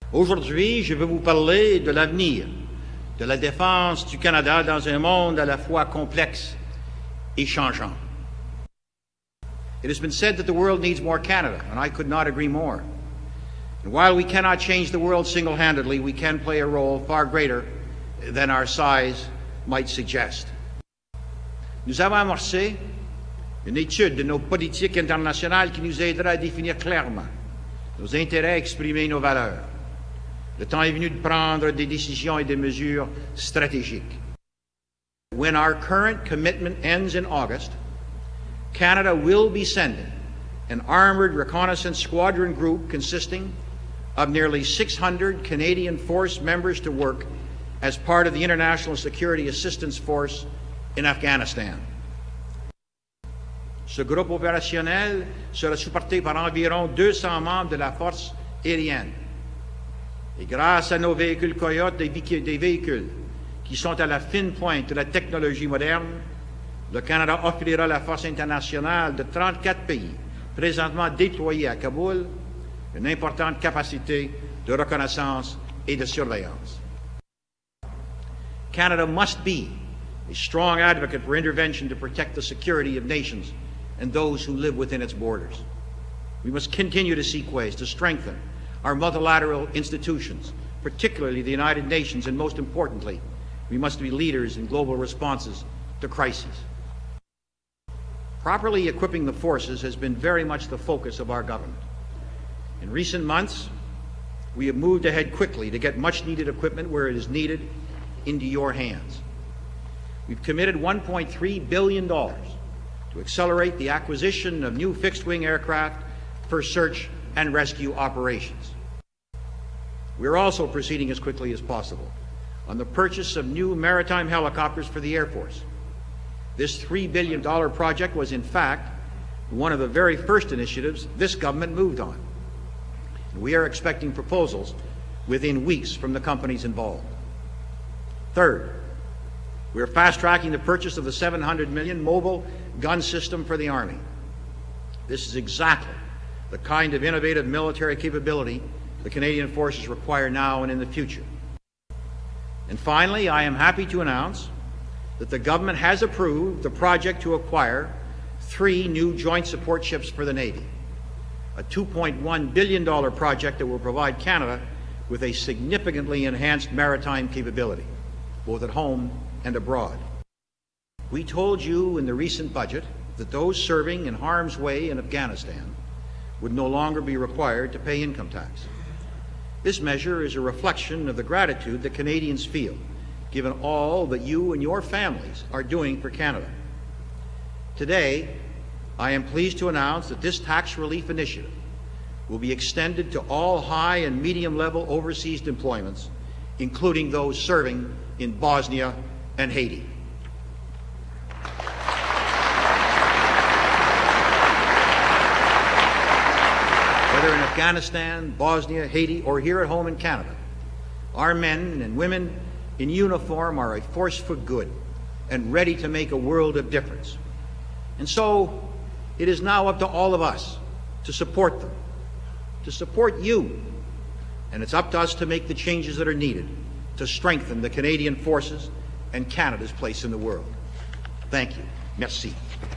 Aujourd'hui, je veux vous parler de l'avenir de la défense du Canada dans un monde à la fois complexe et changeant. It has been said that the world needs more Canada, and I could not agree more. And while we cannot change the world single-handedly, we can play a role far greater than our size might suggest. Nous avons amorcé une étude de nos politiques internationales qui nous aidera à définir clairement nos intérêts, exprimer nos valeurs. Le temps est venu de prendre des décisions et des mesures stratégiques. When our current commitment ends in August, Canada will be sending an armored reconnaissance squadron group consisting of nearly 600 Canadian Force members to work as part of the International Security Assistance Force in Afghanistan. Ce groupe opérationnel sera supporté par environ 200 membres de la force aérienne. Et grâce à nos véhicules Coyote, des véhicules qui sont à la fine pointe de la technologie moderne, le Canada offrira à la force internationale de 34 pays présentement déployés à Kaboul une importante capacité de reconnaissance et de surveillance. Canada must be a strong advocate for intervention to protect the security of nations and those who live within its borders. We must continue to seek ways to strengthen our multilateral institutions, particularly the United Nations, and most importantly, we must be leaders in global responses to crises. Properly equipping the forces has been very much the focus of our government. In recent months, we have moved ahead quickly to get much-needed equipment where it is needed into your hands. We've committed $1.3 billion to accelerate the acquisition of new fixed-wing aircraft for search and rescue operations. We're also proceeding as quickly as possible on the purchase of new maritime helicopters for the Air Force. This $3 billion project was, in fact, one of the very first initiatives this government moved on. We are expecting proposals within weeks from the companies involved. Third, we are fast-tracking the purchase of the $700 million mobile gun system for the Army. This is exactly the kind of innovative military capability the Canadian Forces require now and in the future. And finally, I am happy to announce that the government has approved the project to acquire 3 new joint support ships for the Navy, a $2.1 billion project that will provide Canada with a significantly enhanced maritime capability, both at home and abroad. We told you in the recent budget that those serving in harm's way in Afghanistan would no longer be required to pay income tax. This measure is a reflection of the gratitude that Canadians feel, given all that you and your families are doing for Canada. Today, I am pleased to announce that this tax relief initiative will be extended to all high and medium-level overseas deployments, including those serving in Bosnia and Haiti. Whether in Afghanistan, Bosnia, Haiti, or here at home in Canada, our men and women in uniform are a force for good and ready to make a world of difference. And so, it is now up to all of us to support them, to support you, and it's up to us to make the changes that are needed to strengthen the Canadian Forces and Canada's place in the world. Thank you. Merci.